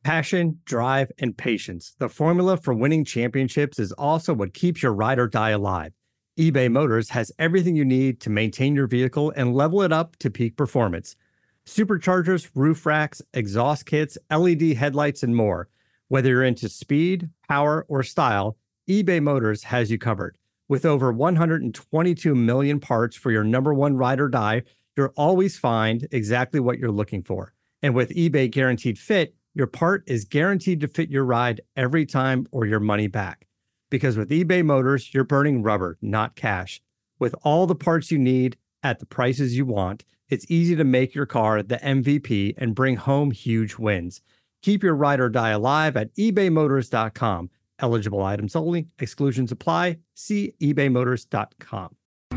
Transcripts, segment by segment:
Passion, drive, and patience. The formula for winning championships is also what keeps your ride or die alive. eBay Motors has everything you need to maintain your vehicle and level it up to peak performance. Superchargers, roof racks, exhaust kits, LED headlights, and more. Whether you're into speed, power, or style, eBay Motors has you covered. With over 122 million parts for your number one ride or die, you'll always find exactly what you're looking for. And with eBay Guaranteed Fit, your part is guaranteed to fit your ride every time or your money back. Because with eBay Motors, you're burning rubber, not cash. With all the parts you need at the prices you want, it's easy to make your car the MVP and bring home huge wins. Keep your ride or die alive at ebaymotors.com. Eligible items only. Exclusions apply. See ebaymotors.com.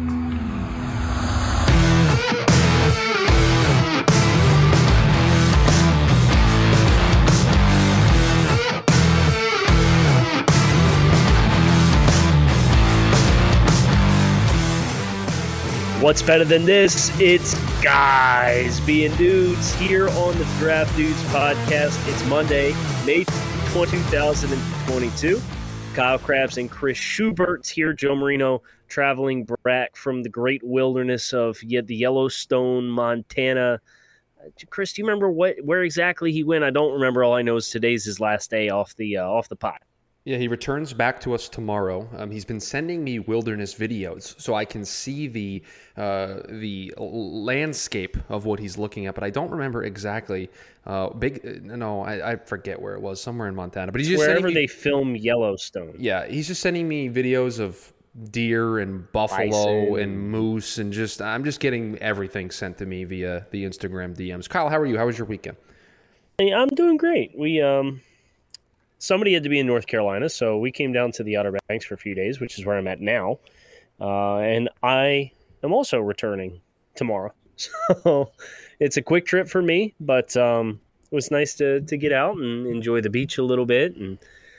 What's better than this? It's guys being dudes here on the Draft Dudes podcast. It's Monday, May 2022. Kyle Krabs and Chris Schubert's here. Joe Marino traveling back from the great wilderness of the Yellowstone, Montana. Chris, do you remember where exactly he went? I don't remember. All I know is today's his last day off the pot. Yeah, he returns back to us tomorrow. He's been sending me wilderness videos so I can see the landscape of what he's looking at, but I don't remember exactly. I forget where it was, somewhere in Montana. But he's just wherever they film Yellowstone. Yeah, he's just sending me videos of deer and buffalo bison and moose, and I'm just getting everything sent to me via the Instagram DMs. Kyle, how are you? How was your weekend? Hey, I'm doing great. Somebody had to be in North Carolina, so we came down to the Outer Banks for a few days, which is where I'm at now. And I am also returning tomorrow. So it's a quick trip for me, but it was nice to get out and enjoy the beach a little bit and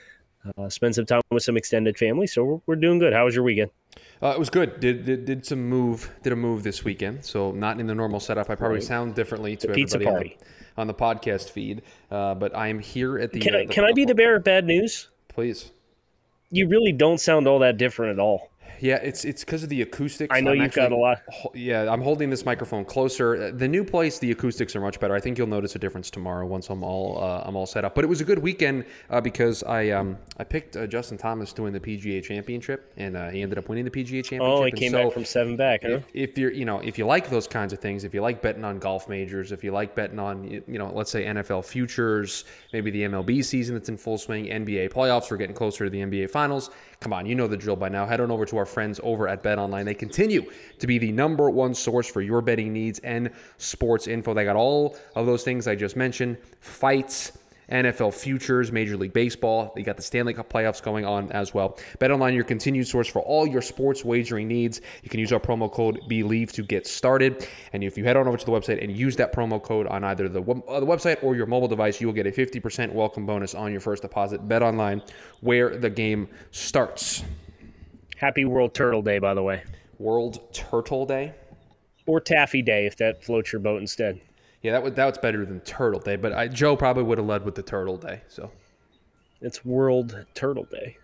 spend some time with some extended family. So we're doing good. How was your weekend? It was good. Did a move this weekend, so not in the normal setup. I probably sound differently to pizza everybody party on the podcast feed, but I am here at the. Can I be the bearer of bad news? Please. You really don't sound all that different at all. Yeah, it's because of the acoustics. I know you've got a lot. Yeah, I'm holding this microphone closer. The new place, the acoustics are much better. I think you'll notice a difference tomorrow once I'm all set up. But it was a good weekend because I picked Justin Thomas to win the PGA Championship, and he ended up winning the PGA Championship. Oh, he came back from 7 back, huh? If you like those kinds of things, if you like betting on golf majors, if you like betting on let's say NFL futures, maybe the MLB season that's in full swing, NBA playoffs, we're getting closer to the NBA Finals. Come on, you know the drill by now. Head on over to our friends over at BetOnline. They continue to be the number one source for your betting needs and sports info. They got all of those things I just mentioned: fights, NFL futures, Major League Baseball. They got the Stanley Cup playoffs going on as well. BetOnline, your continued source for all your sports wagering needs. You can use our promo code BELIEVE to get started. And if you head on over to the website and use that promo code on either the website or your mobile device, you will get a 50% welcome bonus on your first deposit. BetOnline, where the game starts. Happy World Turtle Day, by the way. World Turtle Day? Or Taffy Day, if that floats your boat instead. Yeah, that's better than Turtle Day, but Joe probably would have led with the Turtle Day. So it's World Turtle Day.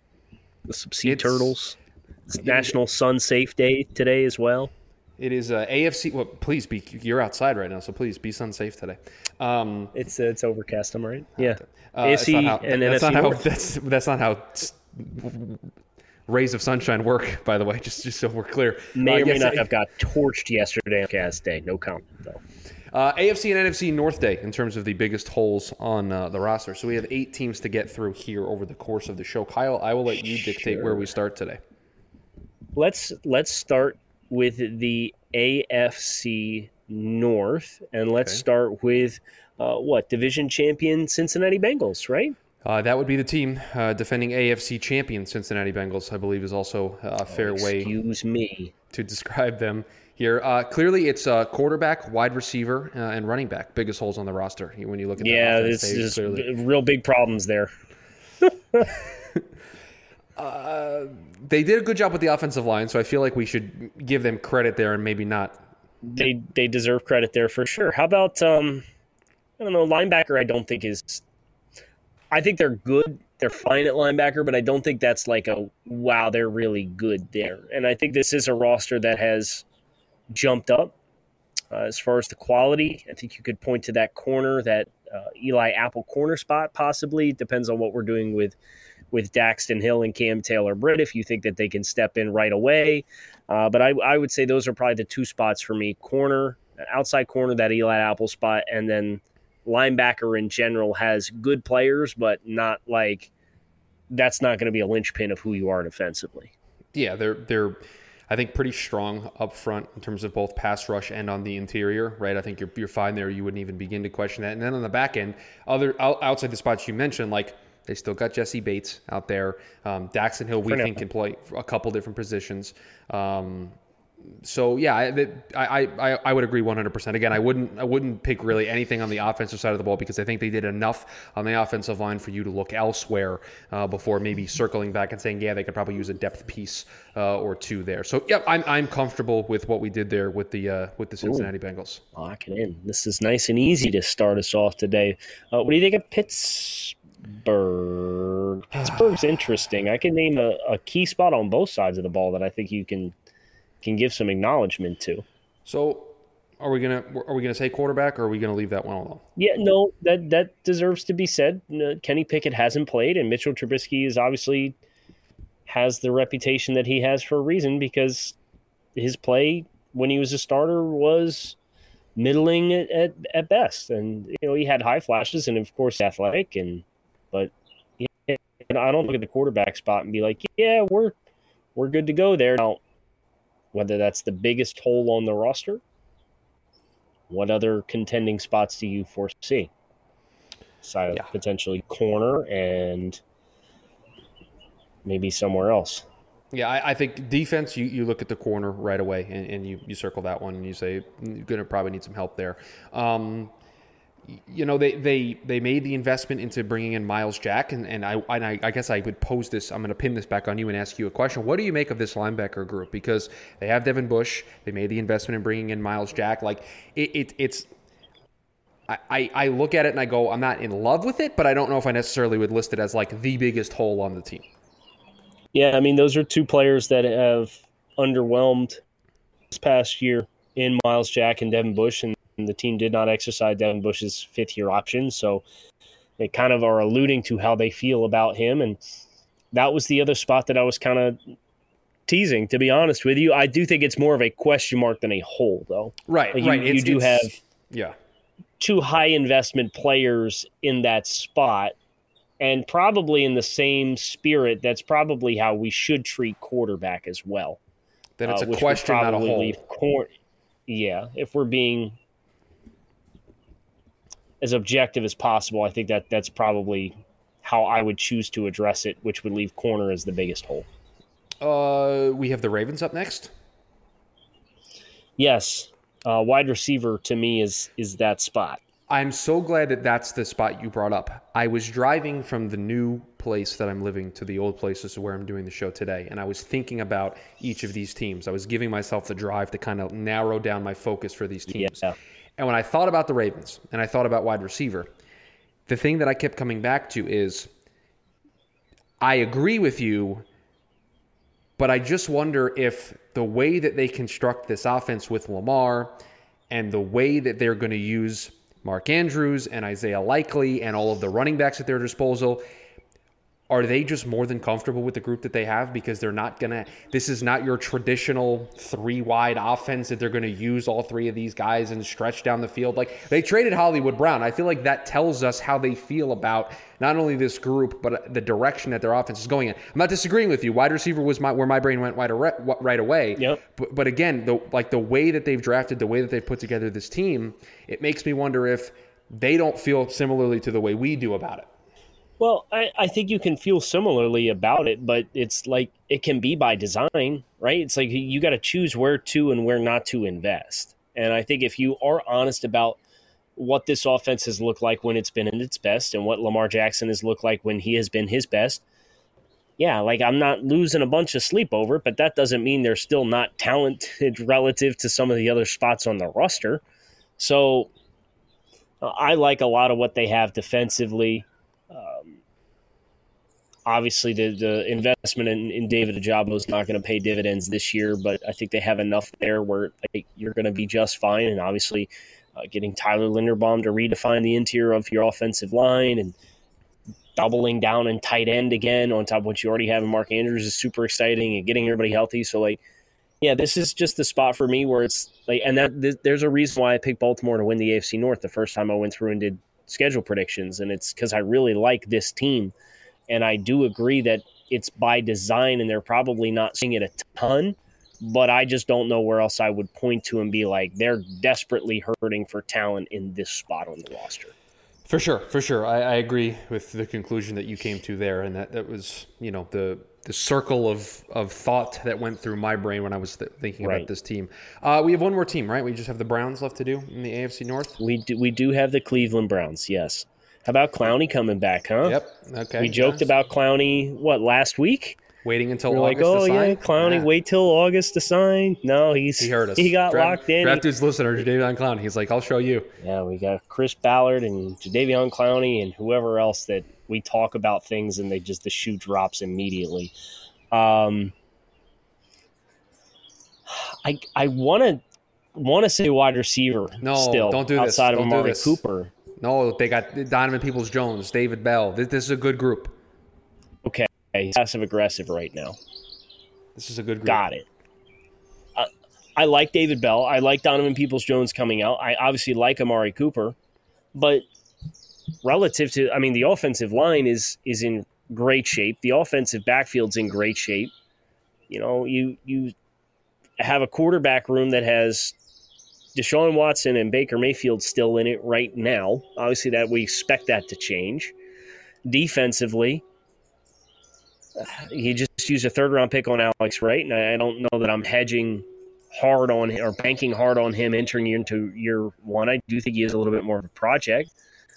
Some sea turtles. It's National Sun Safe Day today as well. It is AFC. Well, please be. You're outside right now, so please be sun safe today. It's overcast. I'm right. Yeah. AFC and NFC. That's not how rays of sunshine work. By the way, just so we're clear. May or may not have got torched yesterday on cast day. No comment though. AFC and NFC North Day in terms of the biggest holes on the roster. So we have 8 teams to get through here over the course of the show. Kyle, I will let you dictate where we start today. Let's start with the AFC North, and let's start with division champion Cincinnati Bengals, right? That would be the team. Defending AFC champion Cincinnati Bengals, I believe, is also a fair way to describe them here. Clearly, it's quarterback, wide receiver, and running back. Biggest holes on the roster when you look at that. Yeah, this is real big problems there. They did a good job with the offensive line, so I feel like we should give them credit there and maybe not. They deserve credit there for sure. How about, linebacker I don't think is I think they're good. They're fine at linebacker, but I don't think that's like a, wow, they're really good there. And I think this is a roster that has jumped up as far as the quality. I think you could point to that corner, that Eli Apple corner spot possibly. It depends on what we're doing with Daxton Hill and Cam Taylor-Britt, if you think that they can step in right away. But I would say those are probably the two spots for me. Corner, outside corner, that Eli Apple spot, and then linebacker in general has good players, but not like that's not going to be a linchpin of who you are defensively. Yeah, they're I think pretty strong up front in terms of both pass rush and on the interior, right? I think you're fine there. You wouldn't even begin to question that. And then on the back end, outside the spots you mentioned, like they still got Jesse Bates out there. Daxton Hill, we think, can play a couple different positions. So yeah, I would agree 100%. Again, I wouldn't pick really anything on the offensive side of the ball because I think they did enough on the offensive line for you to look elsewhere before maybe circling back and saying, yeah, they could probably use a depth piece or two there. So yeah, I'm comfortable with what we did there with the Cincinnati Bengals. Lock it in. This is nice and easy to start us off today. What do you think of Pittsburgh? Pittsburgh's interesting. I can name a key spot on both sides of the ball that I think you can give some acknowledgement to. So are we gonna say quarterback, or are we gonna leave that one alone? Yeah, no, that deserves to be said. Kenny Pickett hasn't played, and Mitchell Trubisky is obviously has the reputation that he has for a reason, because his play when he was a starter was middling at best. And he had high flashes, and of course athletic, but I don't look at the quarterback spot and be like, yeah, we're good to go there. Now, whether that's the biggest hole on the roster, what other contending spots do you foresee? Side of potentially corner and maybe somewhere else. Yeah, I think defense, you look at the corner right away and you circle that one and you say you're going to probably need some help there. They made the investment into bringing in Myles Jack, and I guess I would pose this. I'm going to pin this back on you and ask you a question. What do you make of this linebacker group? Because they have Devin Bush, they made the investment in bringing in Myles Jack. Like it's. I look at it and I go, I'm not in love with it, but I don't know if I necessarily would list it as like the biggest hole on the team. Yeah, I mean, those are two players that have underwhelmed this past year in Myles Jack and Devin Bush, and the team did not exercise Devin Bush's fifth-year option, so they kind of are alluding to how they feel about him, and that was the other spot that I was kind of teasing, to be honest with you. I do think it's more of a question mark than a hole, though. Right, like right. You do have two high-investment players in that spot, and probably in the same spirit, that's probably how we should treat quarterback as well. Then it's a question, not a hole. Yeah, if we're being as objective as possible, I think that's probably how I would choose to address it, which would leave corner as the biggest hole. We have the Ravens up next. Yes, wide receiver to me is that spot. I'm so glad that that's the spot you brought up. I was driving from the new place that I'm living to the old place, this is where I'm doing the show today, and I was thinking about each of these teams. I was giving myself the drive to kind of narrow down my focus for these teams. Yeah. And when I thought about the Ravens and I thought about wide receiver, the thing that I kept coming back to is I agree with you, but I just wonder if the way that they construct this offense with Lamar and the way that they're going to use Mark Andrews and Isaiah Likely and all of the running backs at their disposal, are they just more than comfortable with the group that they have? Because they're not going to – this is not your traditional three-wide offense that they're going to use all three of these guys and stretch down the field. Like, they traded Hollywood Brown. I feel like that tells us how they feel about not only this group, but the direction that their offense is going in. I'm not disagreeing with you. Wide receiver was where my brain went right away. Yep. But again, the way that they've drafted, the way that they've put together this team, it makes me wonder if they don't feel similarly to the way we do about it. Well, I think you can feel similarly about it, but it's like it can be by design, right? It's like you got to choose where to and where not to invest. And I think if you are honest about what this offense has looked like when it's been in its best and what Lamar Jackson has looked like when he has been his best, yeah, like I'm not losing a bunch of sleep over it, but that doesn't mean they're still not talented relative to some of the other spots on the roster. So I like a lot of what they have defensively. Obviously, the investment in David Ajabo is not going to pay dividends this year, but I think they have enough there where you're going to be just fine. And obviously, getting Tyler Linderbaum to redefine the interior of your offensive line and doubling down in tight end again on top of what you already have in Mark Andrews is super exciting, and getting everybody healthy. So, this is just the spot for me where it's there's a reason why I picked Baltimore to win the AFC North the first time I went through and did schedule predictions, and it's because I really like this team. And I do agree that it's by design, and they're probably not seeing it a ton, but I just don't know where else I would point to and be like, they're desperately hurting for talent in this spot on the roster. For sure. I agree with the conclusion that you came to there, and that was, the circle of thought that went through my brain when I was thinking about this team. We have one more team, right? We just have the Browns left to do in the AFC North? We do have the Cleveland Browns, yes. How about Clowney coming back, huh? Yep. Okay. We joked about Clowney, last week? Waiting until August to sign? Yeah, Clowney, wait till August to sign. No, he heard us. He got locked in. Draft Dude's listener, Jadeveon Clowney. He's like, I'll show you. Yeah, we got Chris Ballard and Jadeveon Clowney and whoever else that we talk about things and the shoe drops immediately. I want to say wide receiver. No, still, don't do this. Outside of Don't do Amari this. Cooper. No, they got Donovan Peoples-Jones, David Bell. This is a good group. Okay, he's passive-aggressive right now. This is a good group. Got it. I like David Bell. I like Donovan Peoples-Jones coming out. I obviously like Amari Cooper. But relative to, the offensive line is in great shape. The offensive backfield's in great shape. You have a quarterback room that has Deshaun Watson and Baker Mayfield still in it right now. Obviously, that we expect that to change. Defensively, he just used a third-round pick on Alex Wright, and I don't know that I'm hedging hard on him or banking hard on him entering into year one. I do think he is a little bit more of a project.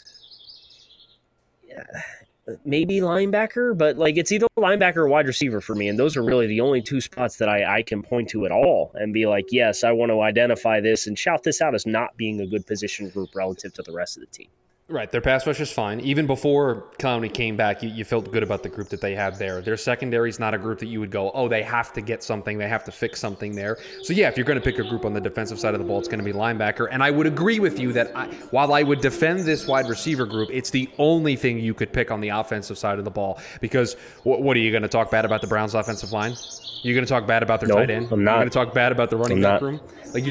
Yeah, maybe linebacker, but it's either linebacker or wide receiver for me, and those are really the only two spots that I can point to at all and be like, yes, I want to identify this and shout this out as not being a good position group relative to the rest of the team. Right, their pass rush is fine. Even before Clowney came back, you felt good about the group that they had there. Their secondary is not a group that you would go, oh, they have to get something, they have to fix something there. So yeah, if you're going to pick a group on the defensive side of the ball, it's going to be linebacker. And I would agree with you that while I would defend this wide receiver group, it's the only thing you could pick on the offensive side of the ball. Because what are you going to talk bad about the Browns' offensive line? You're going to talk bad about their tight end? I'm not. You're going to talk bad about the running back room?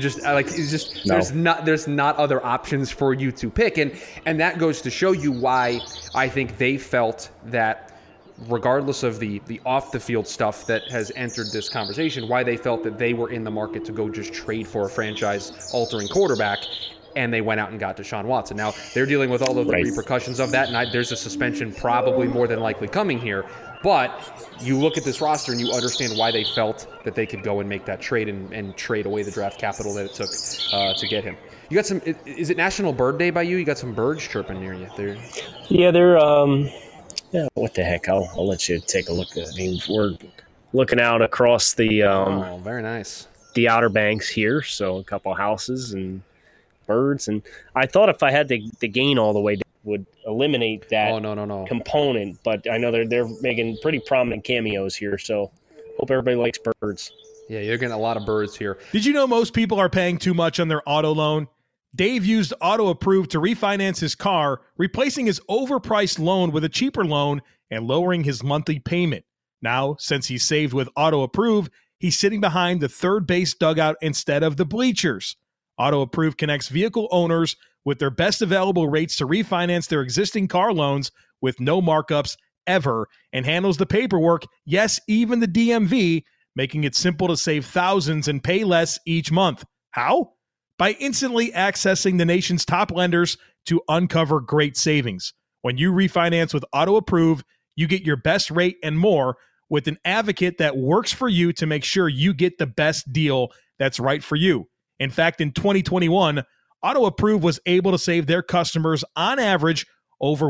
No. There's not other options for you to pick, and that goes to show you why I think they felt that, regardless of the off the field stuff that has entered this conversation, why they felt that they were in the market to go just trade for a franchise altering quarterback, and they went out and got Deshaun Watson. Now they're dealing with all of the repercussions of that, and there's a suspension probably more than likely coming here. But you look at this roster and you understand why they felt that they could go and make that trade and trade away the draft capital that it took to get him. You got some, is it National Bird Day by you? You got some birds chirping near you. They're what the heck? I'll let you take a look. We're looking out across the very nice. The Outer Banks here, so a couple houses and birds. And I thought if I had the gain all the way down, would eliminate that component, but I know they're making pretty prominent cameos here, so hope everybody likes birds. Yeah, you're getting a lot of birds here. Did you know most people are paying too much on their auto loan? Dave used Auto Approve to refinance his car, replacing his overpriced loan with a cheaper loan and lowering his monthly payment. Now, since he's saved with Auto Approve, he's sitting behind the third base dugout instead of the bleachers. Auto Approve connects vehicle owners with their best available rates to refinance their existing car loans with no markups ever, and handles the paperwork, yes, even the DMV, making it simple to save thousands and pay less each month. How? By instantly accessing the nation's top lenders to uncover great savings. When you refinance with Auto Approve, you get your best rate and more with an advocate that works for you to make sure you get the best deal that's right for you. In fact, in 2021, Auto Approve was able to save their customers on average over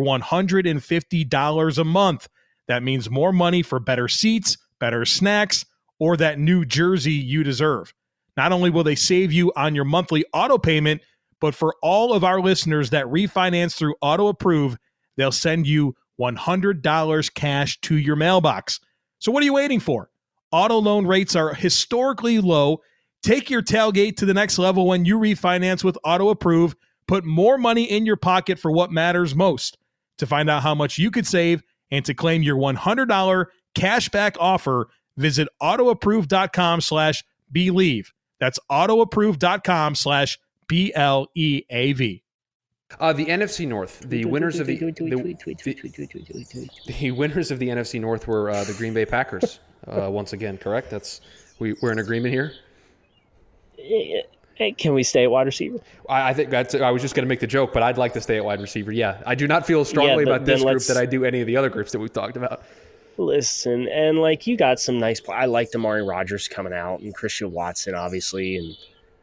$150 a month. That means more money for better seats, better snacks, or that new jersey you deserve. Not only will they save you on your monthly auto payment, but for all of our listeners that refinance through Auto Approve, they'll send you $100 cash to your mailbox. So what are you waiting for? Auto loan rates are historically low. Take your tailgate to the next level when you refinance with Auto Approve. Put more money in your pocket for what matters most. To find out how much you could save and to claim your $100 cashback offer, visit autoapprove.com/believe. That's autoapprove.com/BLEAV. The NFC North, the winners of the winners of the NFC North were the Green Bay Packers. Once again, correct? We're in agreement here. Hey, can we stay at wide receiver? I think I was just going to make the joke, but I'd like to stay at wide receiver. Yeah, I do not feel strongly about this group that I do any of the other groups that we've talked about. Listen, and like you got some nice. I liked Amari Rodgers coming out and Christian Watson, obviously, and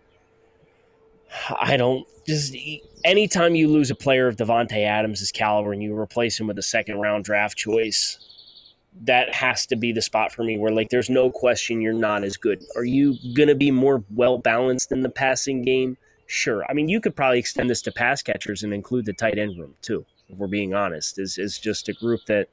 I don't just. Anytime you lose a player of Devontae Adams' caliber and you replace him with a second-round draft choice, that has to be the spot for me where, like, there's no question you're not as good. Are you going to be more well-balanced in the passing game? Sure. I mean, you could probably extend this to pass catchers and include the tight end room, too, if we're being honest. Is just a group that,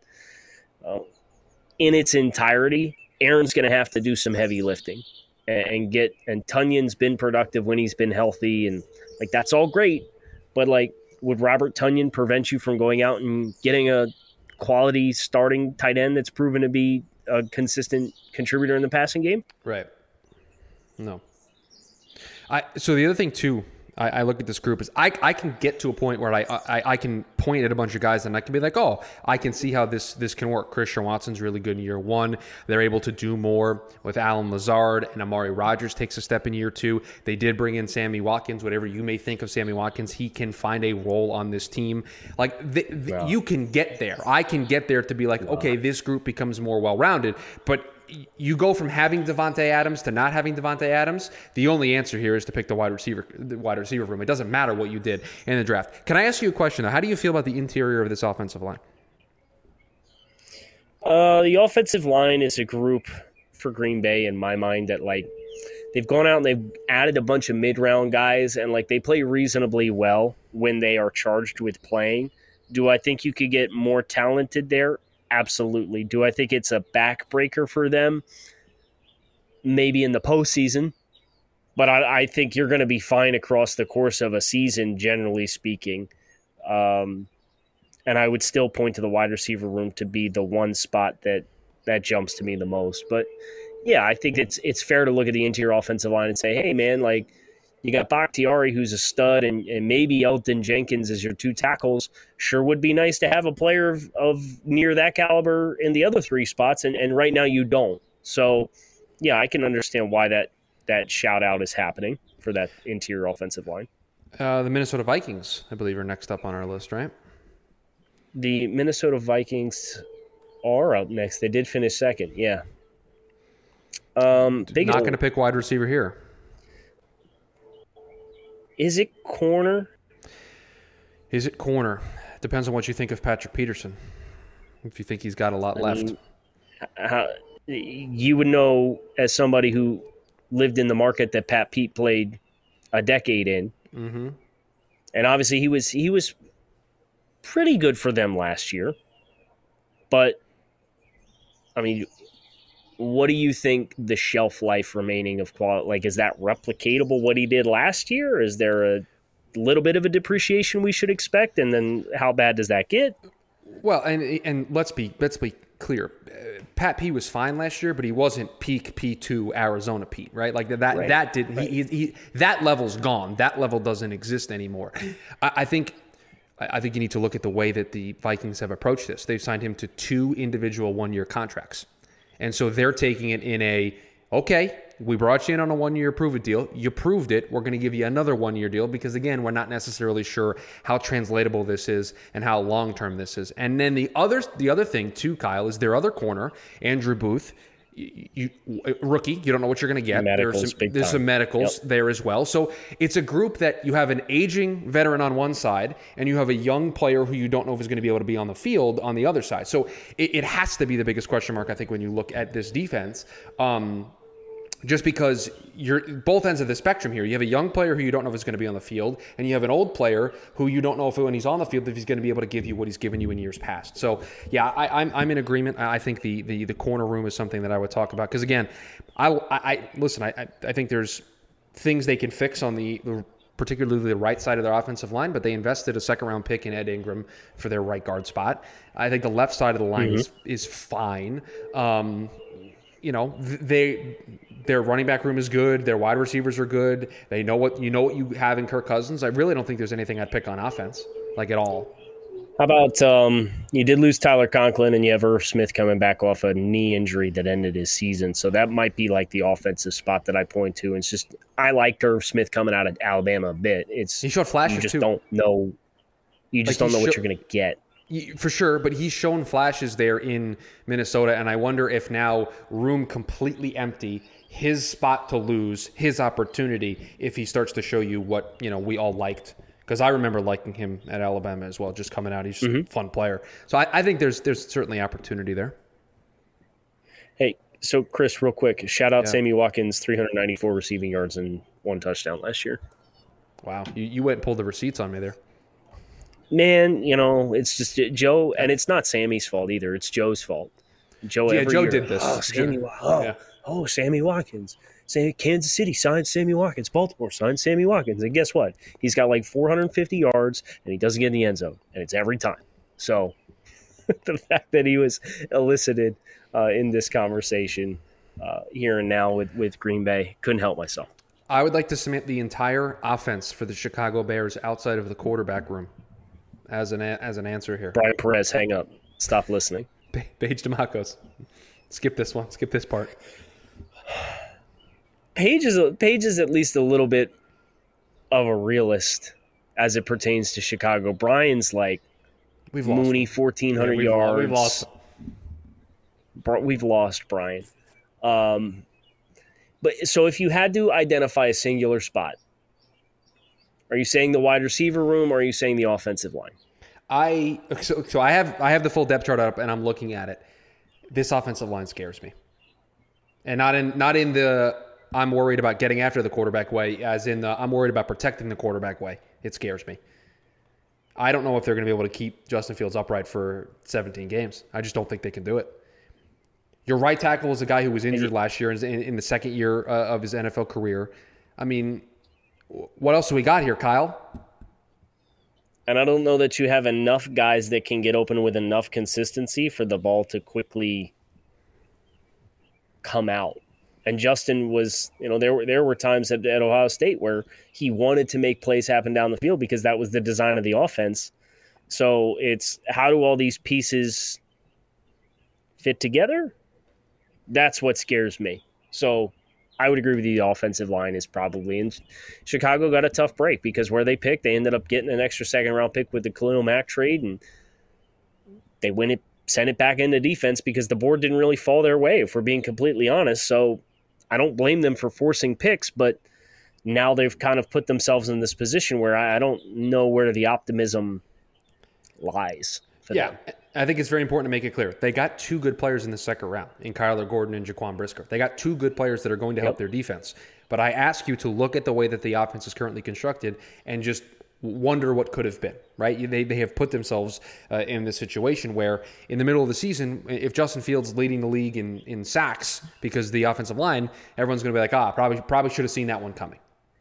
in its entirety, Aaron's going to have to do some heavy lifting and Tunyon's been productive when he's been healthy, and, like, that's all great. But, like, would Robert Tonyan prevent you from going out and getting a quality starting tight end that's proven to be a consistent contributor in the passing game? Right. No. So the other thing, too, I look at this group is I can get to a point where I can point at a bunch of guys and I can be like, oh, I can see how this can work. Christian Watson's really good in year one. They're able to do more with Allen Lazard, and Amari Rodgers takes a step in year two. They did bring in Sammy Watkins. Whatever you may think of Sammy Watkins, he can find a role on this team. Like you can get there. I can get there to be like, okay, this group becomes more well-rounded, but you go from having Devontae Adams to not having Devontae Adams. The only answer here is to pick the wide receiver room. It doesn't matter what you did in the draft. Can I ask you a question, though? How do you feel about the interior of this offensive line? The offensive line is a group for Green Bay, in my mind, that, like, they've gone out and they've added a bunch of mid-round guys, and, like, they play reasonably well when they are charged with playing. Do I think you could get more talented there? Absolutely. Do I think it's a backbreaker for them? Maybe in the postseason. But I think you're going to be fine across the course of a season, generally speaking. And I would still point to the wide receiver room to be the one spot that jumps to me the most. But, yeah, I think it's fair to look at the interior offensive line and say, hey, man, like, you got Bakhtiari, who's a stud, and maybe Elgton Jenkins as your two tackles. Sure would be nice to have a player of near that caliber in the other three spots, and right now you don't. So, yeah, I can understand why that shout-out is happening for that interior offensive line. The Minnesota Vikings, I believe, are next up on our list, right? The Minnesota Vikings are up next. They did finish second, yeah. Not going to pick wide receiver here. Is it corner? Is it corner? Depends on what you think of Patrick Peterson. If you think he's got a lot left. You would know, as somebody who lived in the market that Pat Pete played a decade in. Mm-hmm. And obviously he was pretty good for them last year. But, I mean, what do you think the shelf life remaining of quality? Like, is that replicatable what he did last year? Is there a little bit of a depreciation we should expect? And then how bad does that get? Well, and let's be clear. Pat P was fine last year, but he wasn't peak P2 Arizona Pete, right? Like that. Right. That didn't. Right. He that level's gone. That level doesn't exist anymore. I think you need to look at the way that the Vikings have approached this. They've signed him to 2 individual 1-year contracts. And so they're taking it in okay, we brought you in on a 1-year prove-it deal. You proved it. We're going to give you another 1-year deal because, again, we're not necessarily sure how translatable this is and how long-term this is. And then the other thing, too, Kyle, is their other corner, Andrew Booth, rookie. You don't know what you're going to get. There's some medicals there as well. So it's a group that you have an aging veteran on one side and you have a young player who you don't know if is going to be able to be on the field on the other side. So it has to be the biggest question mark, I think, when you look at this defense. just because you're both ends of the spectrum here. You have a young player who you don't know if is going to be on the field, and you have an old player who you don't know if when he's on the field if he's going to be able to give you what he's given you in years past. So yeah, I'm in agreement. I think the corner room is something that I would talk about because again, I think there's things they can fix on the particularly the right side of their offensive line, but they invested a second-round pick in Ed Ingram for their right guard spot. I think the left side of the line is fine. Their running back room is good. Their wide receivers are good. They know what you have in Kirk Cousins. I really don't think there's anything I'd pick on offense, like at all. How about you did lose Tyler Conklin and you have Irv Smith coming back off a knee injury that ended his season. So that might be like the offensive spot that I point to. It's just I liked Irv Smith coming out of Alabama a bit. He showed flashes you just too. Don't know. You just don't know what you're going to get. For sure, but he's shown flashes there in Minnesota, and I wonder if now room completely empty, his spot to lose, his opportunity, if he starts to show you what we all liked. Because I remember liking him at Alabama as well, just coming out. He's just a fun player. So I think there's certainly opportunity there. Hey, so Chris, real quick, shout out Sammy Watkins, 394 receiving yards and 1 touchdown last year. Wow, you went and pulled the receipts on me there. Man, it's just Joe, and it's not Sammy's fault either. It's Joe's fault. Joe did this. Sammy Watkins. Kansas City signed Sammy Watkins. Baltimore signed Sammy Watkins. And guess what? He's got like 450 yards, and he doesn't get in the end zone. And it's every time. So the fact that he was elicited in this conversation here and now with Green Bay, couldn't help myself. I would like to submit the entire offense for the Chicago Bears outside of the quarterback room as an answer here. Brian Perez, hang up. Stop listening. Paige DeMacos. Skip this one. Skip this part. Paige is at least a little bit of a realist as it pertains to Chicago. Brian's like Mooney, 1,400 yards. We've lost. We've lost Brian. But so if you had to identify a singular spot, are you saying the wide receiver room or are you saying the offensive line? So I have the full depth chart up and I'm looking at it. This offensive line scares me. And not in the I'm worried about getting after the quarterback way, as in the I'm worried about protecting the quarterback way. It scares me. I don't know if they're going to be able to keep Justin Fields upright for 17 games. I just don't think they can do it. Your right tackle is a guy who was injured last year in the second year of his NFL career. I mean, what else do we got here, Kyle? And I don't know that you have enough guys that can get open with enough consistency for the ball to quickly come out. And Justin was, there were times at Ohio State where he wanted to make plays happen down the field because that was the design of the offense. So it's how do all these pieces fit together? That's what scares me. So I would agree with you. The offensive line is probably, and Chicago got a tough break because where they picked, they ended up getting an extra second-round pick with the Khalil Mack trade, and they sent it back into defense because the board didn't really fall their way, if we're being completely honest. So I don't blame them for forcing picks, but now they've kind of put themselves in this position where I don't know where the optimism lies for them. I think it's very important to make it clear. They got 2 good players in the second round, in Kyler Gordon and Jaquan Brisker. They got 2 good players that are going to help their defense. But I ask you to look at the way that the offense is currently constructed and just wonder what could have been, right? They have put themselves in this situation where in the middle of the season, if Justin Fields leading the league in sacks because the offensive line, everyone's going to be like, probably should have seen that one coming.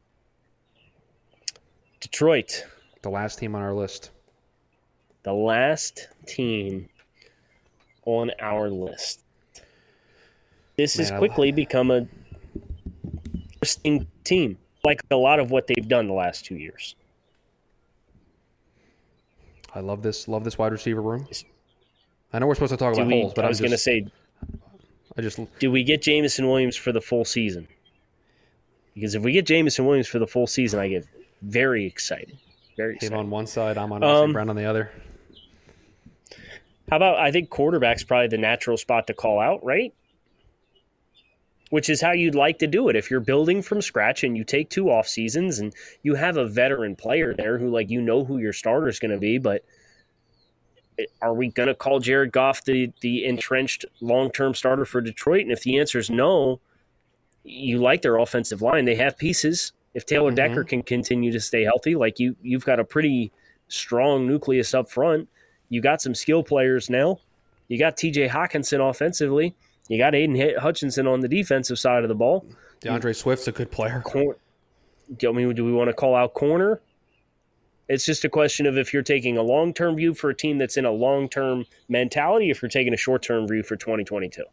Detroit. The last team on our list. The last team on our list. This has quickly become a interesting team, like a lot of what they've done the last 2 years. I love this wide receiver room. I know we're supposed to talk about holes, but I was going to say, do we get Jameson Williams for the full season? Because if we get Jameson Williams for the full season, I get very excited. Very excited. Him on one side, I'm on Brown on the other. How about, I think quarterback's probably the natural spot to call out, right? Which is how you'd like to do it. If you're building from scratch and you take 2 off seasons and you have a veteran player there who, who your starter is going to be, but are we going to call Jared Goff the entrenched long-term starter for Detroit? And if the answer is no, you like their offensive line. They have pieces. If Taylor Decker can continue to stay healthy, like you've got a pretty strong nucleus up front. You got some skill players now. You got TJ Hawkinson offensively. You got Aiden Hutchinson on the defensive side of the ball. DeAndre Swift's a good player. Do we want to call out corner? It's just a question of if you're taking a long-term view for a team that's in a long-term mentality, if you're taking a short-term view for 2022.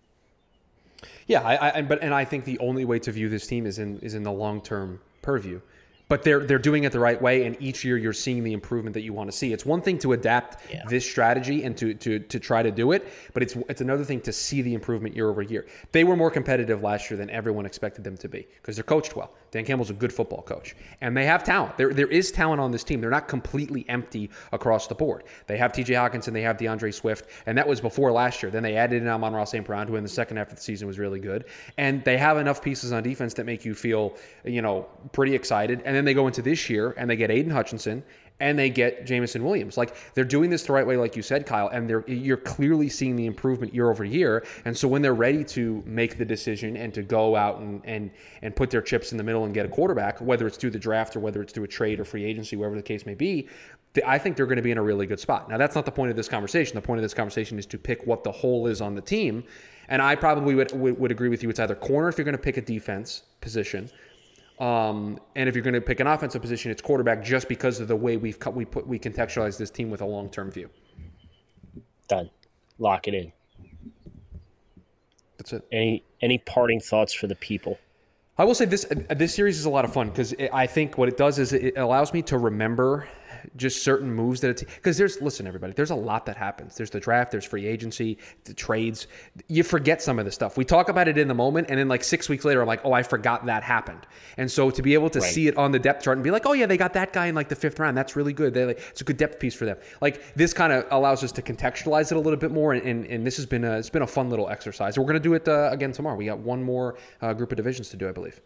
Yeah, I think the only way to view this team is in the long-term purview. But they're doing it the right way, and each year you're seeing the improvement that you want to see. It's one thing to adapt this strategy and to try to do it, but it's another thing to see the improvement year over year. They were more competitive last year than everyone expected them to be because they're coached well. Dan Campbell's a good football coach, and they have talent. There is talent on this team. They're not completely empty across the board. They have TJ Hawkinson, they have DeAndre Swift, and that was before last year. Then they added in Amon-Ra St. Brown, who in the second half of the season was really good, and they have enough pieces on defense that make you feel, pretty excited. And then they go into this year and they get Aiden Hutchinson and they get Jameson Williams. Like, they're doing this the right way, like you said, Kyle, and you're clearly seeing the improvement year over year. And so when they're ready to make the decision and to go out and put their chips in the middle and get a quarterback, whether it's through the draft or whether it's through a trade or free agency, wherever the case may be, I think they're going to be in a really good spot. Now, that's not the point of this conversation. The point of this conversation is to pick what the hole is on the team. And I probably would agree with you. It's either corner if you're going to pick a defense position, and if you're going to pick an offensive position, it's quarterback, just because of the way we contextualize this team with a long-term view. Done. Lock it in. That's it. Any parting thoughts for the people? I will say this series is a lot of fun because I think what it does is it allows me to remember just certain moves that because listen, everybody, there's a lot that happens. There's the draft, there's free agency, the trades. You forget some of the stuff. We talk about it in the moment, and then like 6 weeks later, I'm like, oh, I forgot that happened. And so to be able to see it on the depth chart and be like, oh yeah, they got that guy in like the 5th round. That's really good. It's a good depth piece for them. Like, this kind of allows us to contextualize it a little bit more. And this has been it's been a fun little exercise. We're going to do it again tomorrow. We got one more group of divisions to do, I believe.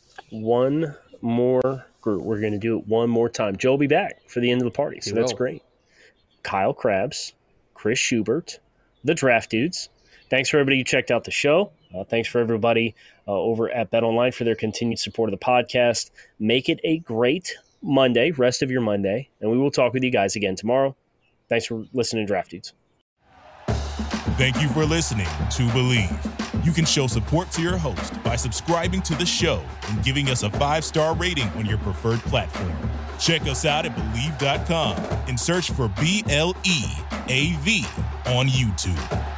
One more group. We're going to do it one more time. Joe will be back for the end of the party, so that's great. Kyle Krabs, Chris Schubert, the Draft Dudes. Thanks for everybody who checked out the show. Thanks for everybody over at BetOnline for their continued support of the podcast. Make it a great Monday, rest of your Monday, and we will talk with you guys again tomorrow. Thanks for listening, Draft Dudes. Thank you for listening to Believe. You can show support to your host by subscribing to the show and giving us a 5-star rating on your preferred platform. Check us out at Believe.com and search for BLEAV on YouTube.